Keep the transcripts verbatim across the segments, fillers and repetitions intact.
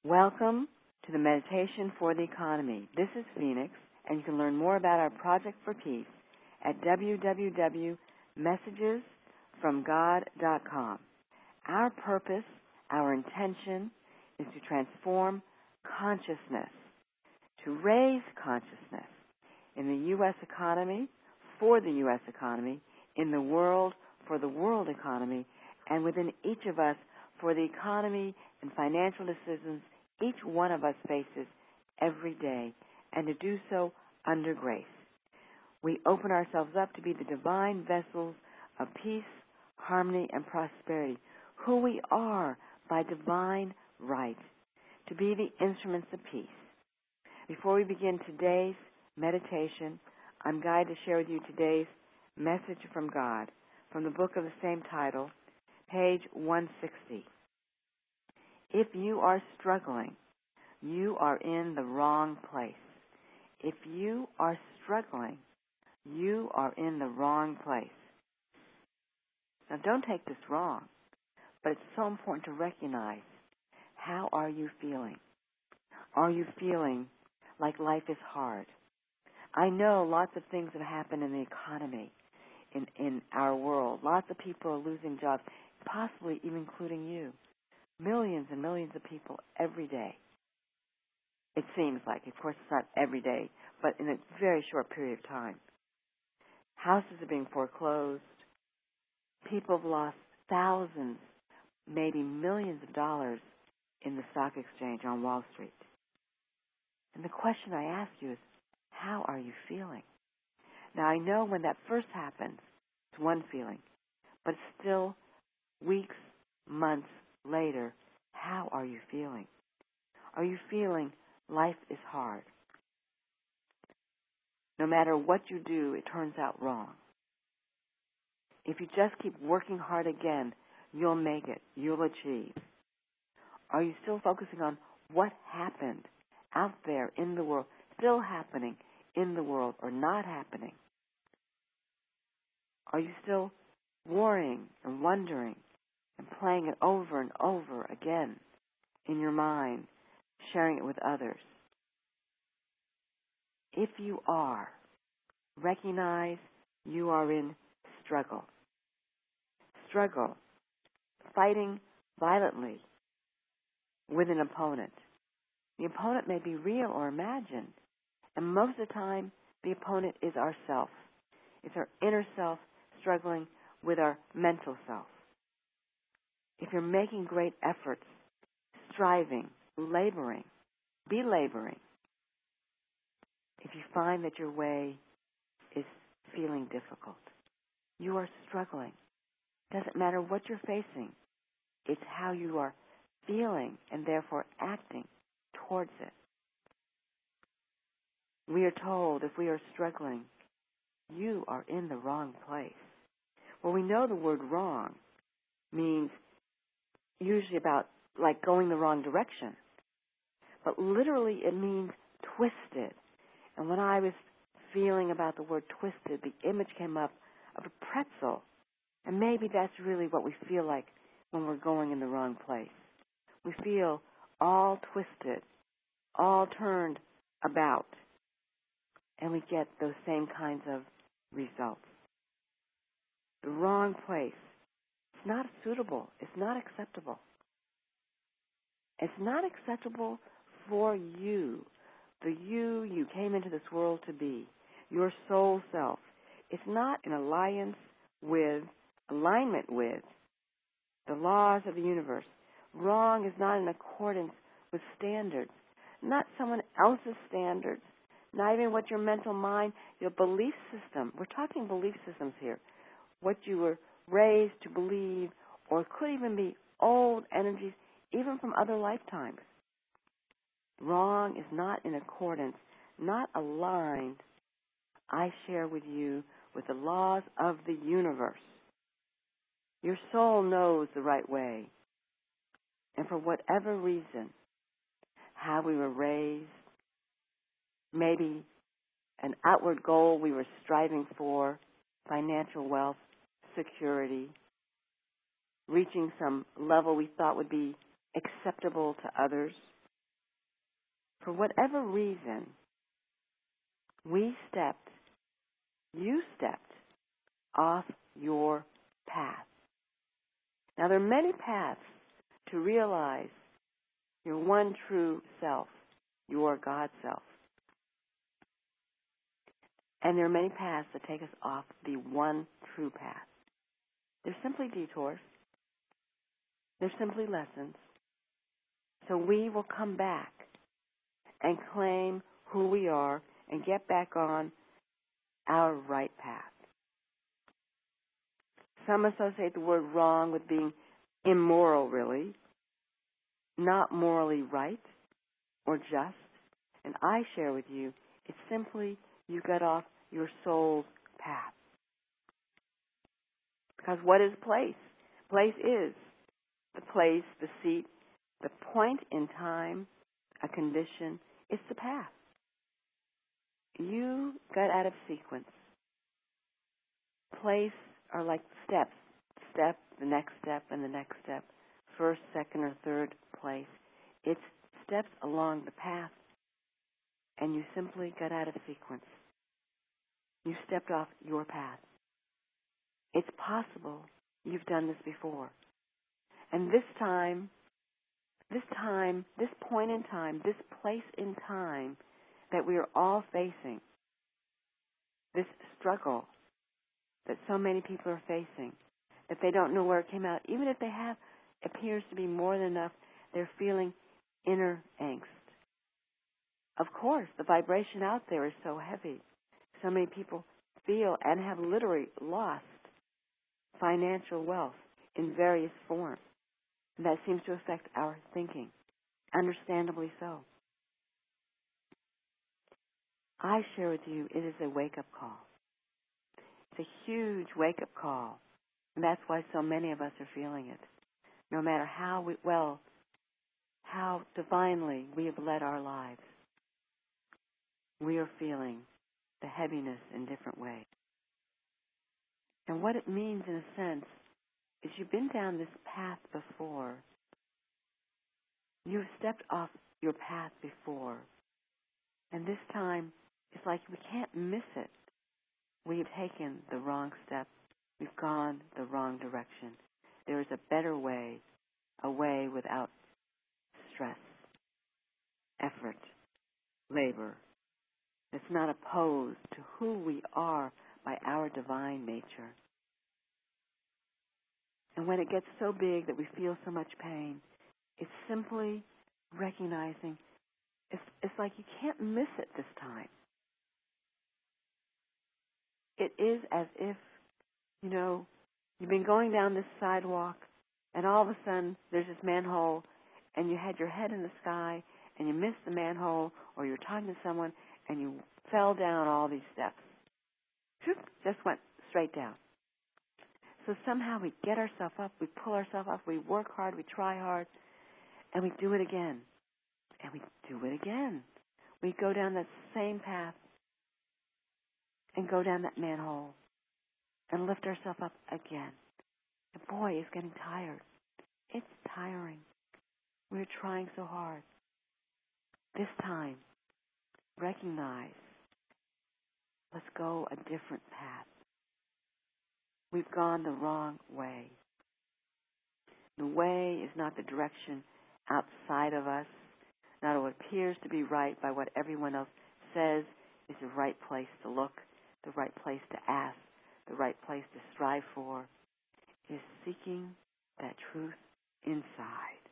Welcome to the Meditation for the Economy. This is Phoenix, and you can learn more about our Project for Peace at w w w dot messages from god dot com. Our purpose, our intention, is to transform consciousness, to raise consciousness in the U S economy, for the U S economy, in the world, for the world economy, and within each of us for the economy and financial decisions each one of us faces every day, and to do so under grace. We open ourselves up to be the divine vessels of peace, harmony, and prosperity, who we are by divine right, to be the instruments of peace. Before we begin today's meditation, I'm guided to share with you today's message from God, from the book of the same title, page one sixty. If you are struggling, you are in the wrong place. If you are struggling, you are in the wrong place. Now, don't take this wrong, but it's so important to recognize, how are you feeling? Are you feeling like life is hard? I know lots of things have happened in the economy, in, in our world. Lots of people are losing jobs, possibly even including you. Millions and millions of people every day. It seems like. Of course, it's not every day, but in a very short period of time. Houses are being foreclosed. People have lost thousands, maybe millions of dollars in the stock exchange on Wall Street. And the question I ask you is, how are you feeling? Now, I know when that first happens, it's one feeling, but still weeks, months later, how are you feeling? Are you feeling life is hard? No matter what you do, it turns out wrong. If you just keep working hard again, you'll make it. You'll achieve. Are you still focusing on what happened out there in the world, still happening in the world, or not happening? Are you still worrying and wondering and playing it over and over again in your mind, sharing it with others? If you are, recognize you are in struggle. Struggle, fighting violently with an opponent. The opponent may be real or imagined, and most of the time, the opponent is ourself. It's our inner self struggling with our mental self. If you're making great efforts, striving, laboring, be laboring. If you find that your way is feeling difficult, you are struggling. Doesn't matter what you're facing. It's how you are feeling and therefore acting towards it. We are told if we are struggling, you are in the wrong place. Well, we know the word wrong means usually about like going the wrong direction. But literally it means twisted. And when I was feeling about the word twisted, the image came up of a pretzel. And maybe that's really what we feel like when we're going in the wrong place. We feel all twisted, all turned about, and we get those same kinds of results. The wrong place. It's not suitable. It's not acceptable. It's not acceptable for you, the you you came into this world to be, your soul self. It's not in alliance with, alignment with, the laws of the universe. Wrong is not in accordance with standards, not someone else's standards, not even what your mental mind, your belief system. We're talking belief systems here. What you were raised to believe, or could even be old energies, even from other lifetimes. Wrong is not in accordance, not aligned, I share with you, with the laws of the universe. Your soul knows the right way. And for whatever reason, how we were raised, maybe an outward goal we were striving for, financial wealth, security, reaching some level we thought would be acceptable to others, For whatever reason, we stepped, you stepped off your path. Now, there are many paths to realize your one true self, your God self. And there are many paths that take us off the one true path. They're simply detours. They're simply lessons. So we will come back and claim who we are and get back on our right path. Some associate the word wrong with being immoral, really, not morally right or just. And I share with you, it's simply you got off your soul's path. Because what is place? Place is the place, the seat, the point in time, a condition. It's the path. You got out of sequence. Place are like steps. Step, the next step, and the next step. First, second, or third place. It's steps along the path, and you simply got out of sequence. You stepped off your path. It's possible you've done this before. And this time, this time, this point in time, this place in time that we are all facing, this struggle that so many people are facing, that they don't know where it came out, even if they have, appears to be more than enough, they're feeling inner angst. Of course, the vibration out there is so heavy. So many people feel and have literally lost financial wealth in various forms. And that seems to affect our thinking, understandably so. I share with you, it is a wake-up call. It's a huge wake-up call. And that's why so many of us are feeling it. No matter how we, well, how divinely we have led our lives, we are feeling the heaviness in different ways. And what it means, in a sense, is you've been down this path before. You've stepped off your path before. And this time, it's like we can't miss it. We've taken the wrong step. We've gone the wrong direction. There is a better way, a way without stress, effort, labor. It's not opposed to who we are by our divine nature. And when it gets so big that we feel so much pain, it's simply recognizing it's, it's like you can't miss it this time. It is as if, you know, you've been going down this sidewalk and all of a sudden there's this manhole and you had your head in the sky and you missed the manhole, or you're talking to someone and you fell down all these steps. Just went straight down. So somehow we get ourselves up, we pull ourselves up, we work hard, we try hard, and we do it again. And we do it again. We go down that same path and go down that manhole and lift ourselves up again. And boy, it's getting tired. It's tiring. We're trying so hard. This time, recognize, let's go a different path. We've gone the wrong way. The way is not the direction outside of us, not what appears to be right by what everyone else says is the right place to look, the right place to ask, the right place to strive for. It is seeking that truth inside.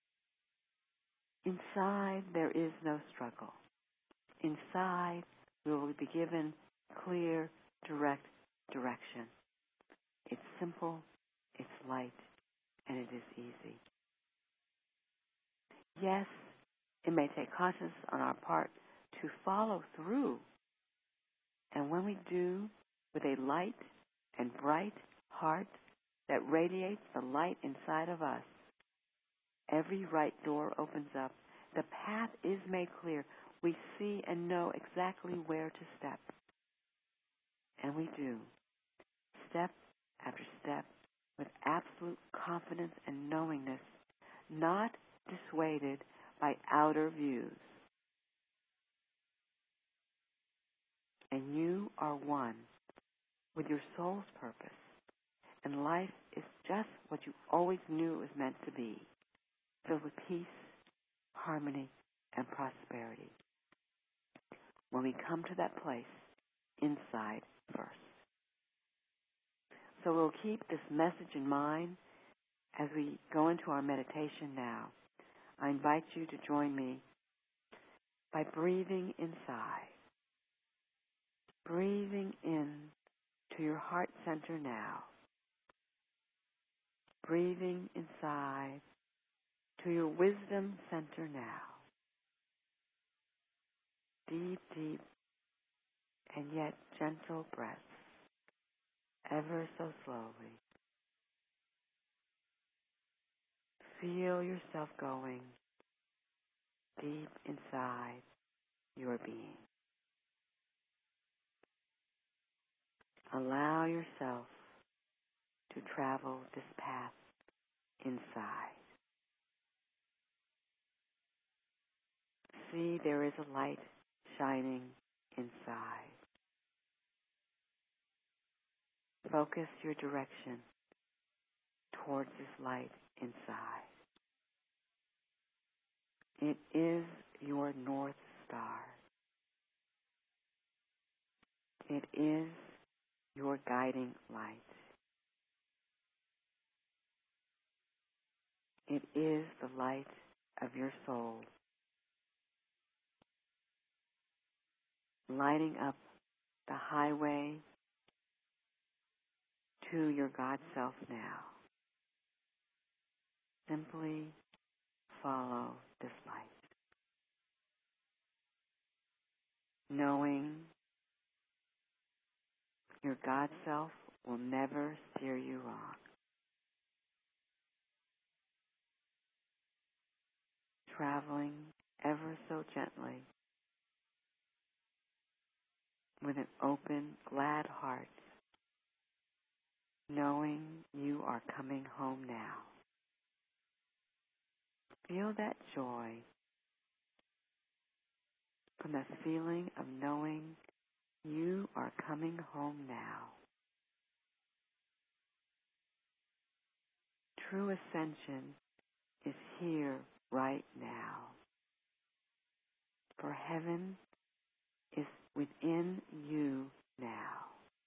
Inside, there is no struggle. Inside, we will be given clear, direct direction. It's simple, it's light, and it is easy. Yes, it may take consciousness on our part to follow through. And when we do, with a light and bright heart that radiates the light inside of us, every right door opens up. The path is made clear. We see and know exactly where to step. And we do. Step after step with absolute confidence and knowingness, not dissuaded by outer views. and you are one with your soul's purpose, and life is just what you always knew it was meant to be, filled with peace, harmony, and prosperity. When we come to that place inside first. So we'll keep this message in mind as we go into our meditation now. I invite you to join me by breathing inside. Breathing in to your heart center now. Breathing inside to your wisdom center now. Deep, deep, and yet gentle breaths, ever so slowly. Feel yourself going deep inside your being. Allow yourself to travel this path inside. See, there is a light shining inside. Focus your direction towards this light inside. It is your North Star. It is your guiding light. It is the light of your soul, lighting up the highway to your God self now. Simply follow this light, knowing your God self will never steer you wrong. Traveling ever so gently with an open, glad heart, knowing you are coming home now. Feel that joy from that feeling of knowing you are coming home now. True ascension is here right now. For heaven is within you now.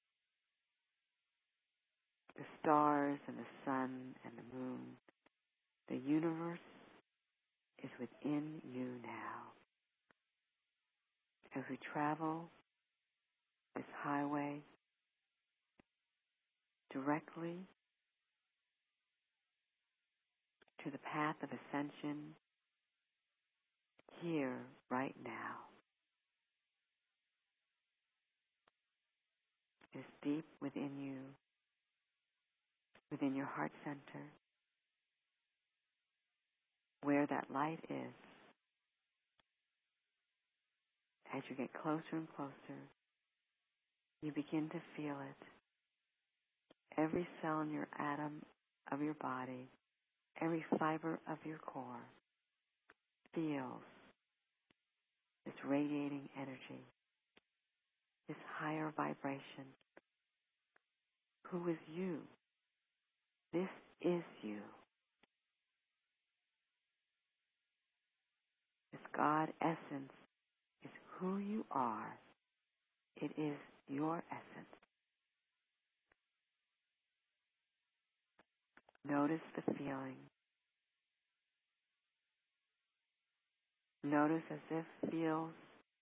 The stars and the sun and the moon, the universe is within you now. As we travel this highway directly to the path of ascension here, right now. It is deep within you, within your heart center, where that light is. As you get closer and closer, you begin to feel it. Every cell in your atom of your body, every fiber of your core feels this radiating energy, this higher vibration. Who is you? This is you. This God essence is who you are. It is your essence. Notice the feeling. Notice as if feels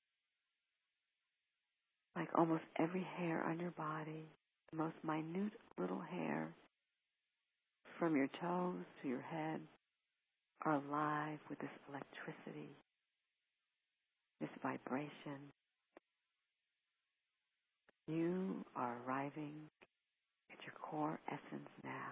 like almost every hair on your body, the most minute little hair, from your toes to your head, are alive with this electricity, this vibration. You are arriving at your core essence now.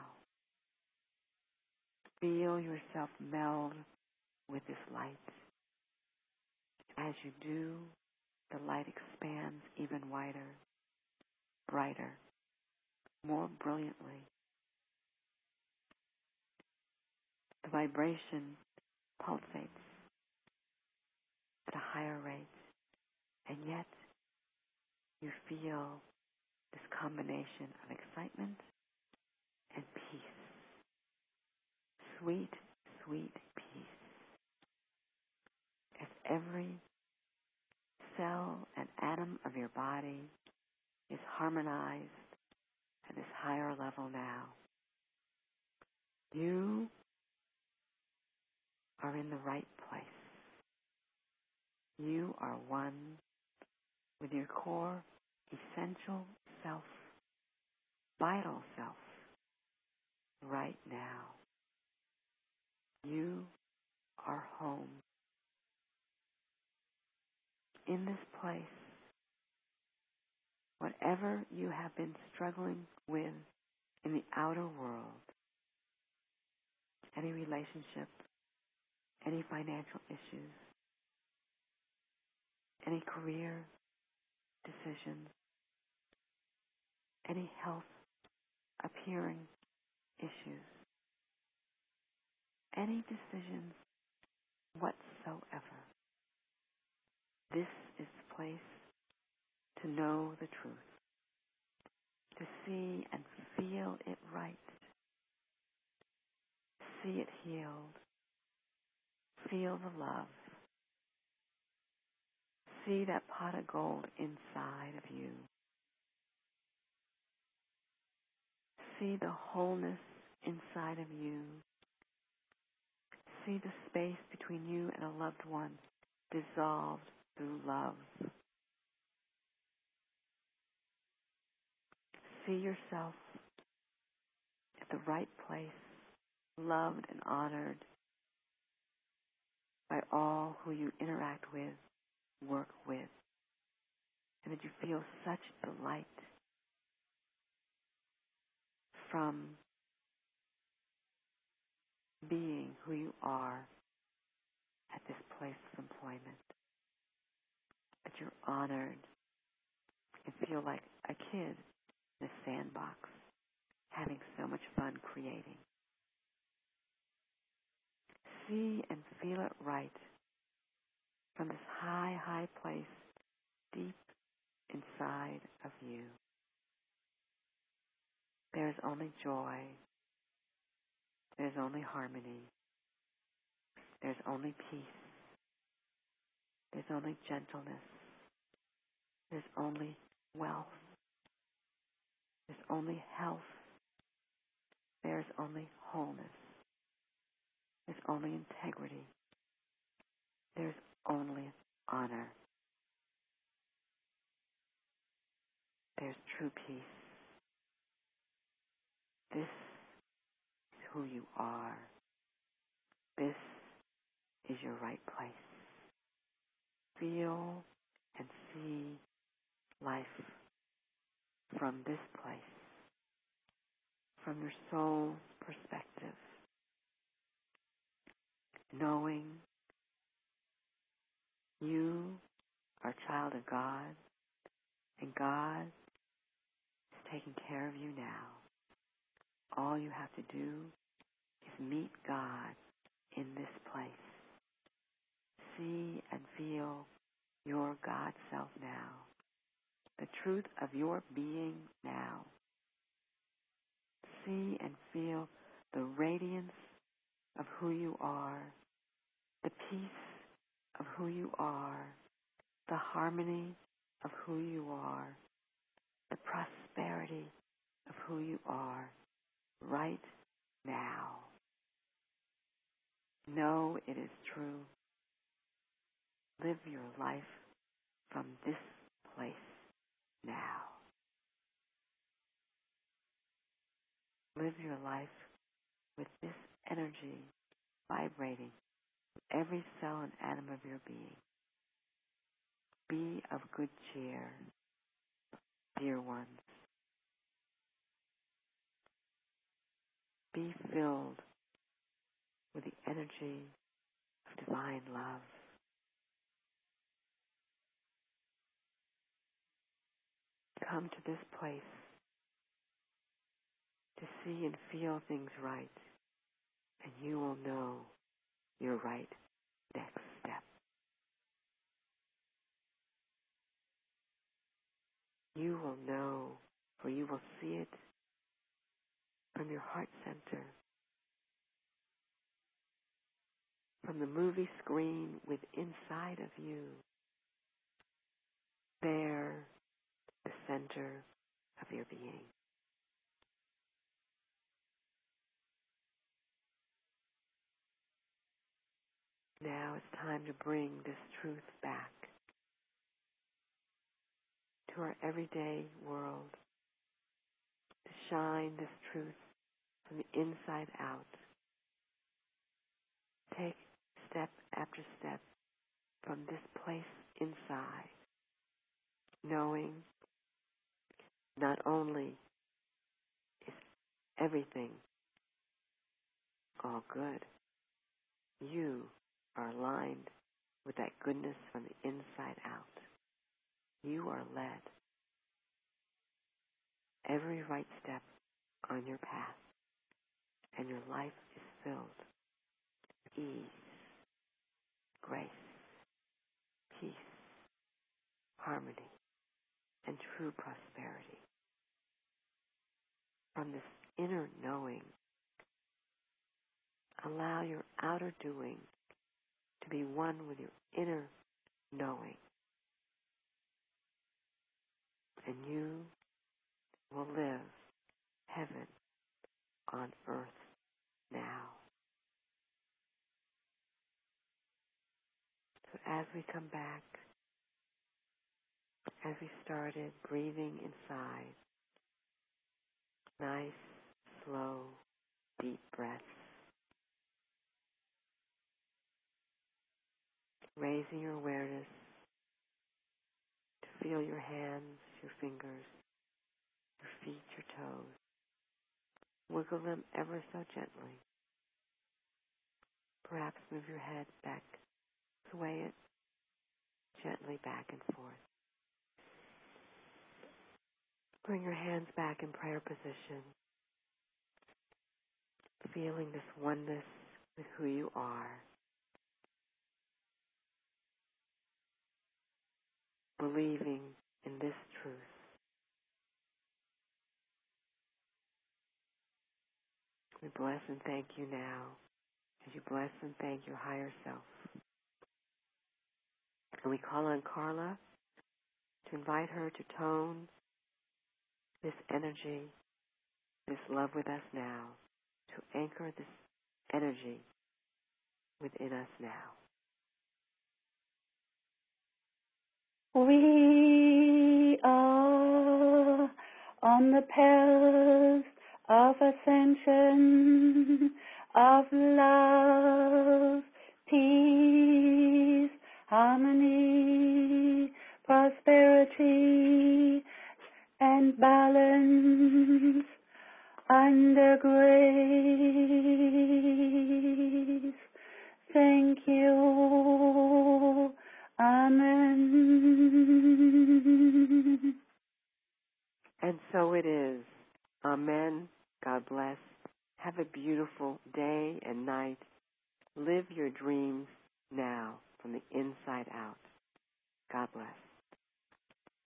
Feel yourself meld with this light. As you do, the light expands even wider, brighter, more brilliantly. The vibration pulsates at a higher rate, and yet you feel this combination of excitement and peace. Sweet, sweet peace. As every cell and atom of your body is harmonized at this higher level now, you are in the right place. You are one with your core, essential self, vital self, right now. You are home. In this place, whatever you have been struggling with in the outer world, any relationship, any financial issues, any career decisions, any health appearing issues, any decisions whatsoever. This is the place to know the truth, to see and feel it right, see it healed, feel the love, see that pot of gold inside of you, see the wholeness inside of you, see the space between you and a loved one dissolved through love. See yourself at the right place, loved and honored by all who you interact with, work with, and that you feel such delight from being who you are at this place of employment, that you're honored and feel like a kid in a sandbox having so much fun creating. See and feel it right from this high, high place deep inside of you. There is only joy. There's only harmony. There's only peace. There's only gentleness. There's only wealth. There's only health. There's only wholeness. There's only integrity. There's only honor. There's true peace. This is who you are. This is your right place. Feel and see life from this place, from your soul's perspective, knowing you are a child of God, and God is taking care of you now. All you have to do is meet God in this place. See and feel your God self now, the truth of your being now. See and feel the radiance of who you are, the peace of who you are, the harmony of who you are, the prosperity of who you are right now. Know it is true. Live your life from this place now. Live your life with this energy vibrating every cell and atom of your being. Be of good cheer, dear ones. Be filled with the energy of divine love. Come to this place to see and feel things right, and you will know your right next step. you will know, for you will see it from your heart center, from the movie screen with inside of you, there, the center of your being. Now it's time to bring this truth back to our everyday world, to shine this truth from the inside out. Take step after step from this place inside, knowing not only is everything all good, you are aligned with that goodness from the inside out. You are led every right step on your path, and your life is filled with ease, grace, peace, harmony, and true prosperity. From this inner knowing, allow your outer doing to be one with your inner knowing, and you will live heaven on earth now. So as we come back, as we started breathing inside, nice, slow, deep breaths, raising your awareness to feel your hands, your fingers, your feet, your toes. Wiggle them ever so gently. Perhaps move your head back, sway it gently back and forth. Bring your hands back in prayer position, feeling this oneness with who you are, believing in this truth. We bless and thank you now as you bless and thank your higher self. And we call on Carla to invite her to tone this energy, this love with us now, to anchor this energy within us now. We are on the path of ascension, of love, peace, harmony, prosperity, and balance under grace. Thank you. Amen. And so it is. Amen. God bless. Have a beautiful day and night. Live your dreams now from the inside out. God bless.